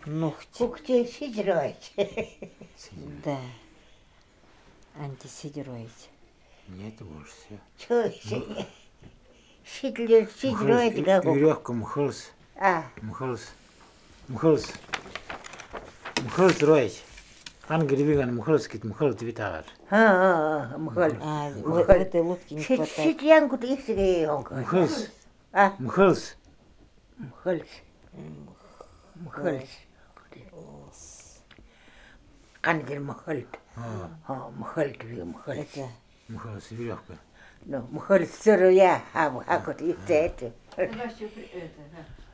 Ногти. Когтей сидроить. Да. Антисидироить. Нет, уж все. Чё сидроить гагук. Веревка мхылс. А, Мхылс. Мхылс. Мхылс роить. Ангелевиган мхылс кит мхылс витавар. мхоль. В этой лодке не хватает. Сидянгут ихсиге онко. Мхылс. А, Мхылс. мхольс. Мхольс. Кангель мхольт. Мхольт ви мхольс. Это Мхылс веревка. Ну, мхольс сырая, а вот их это. Вася, это,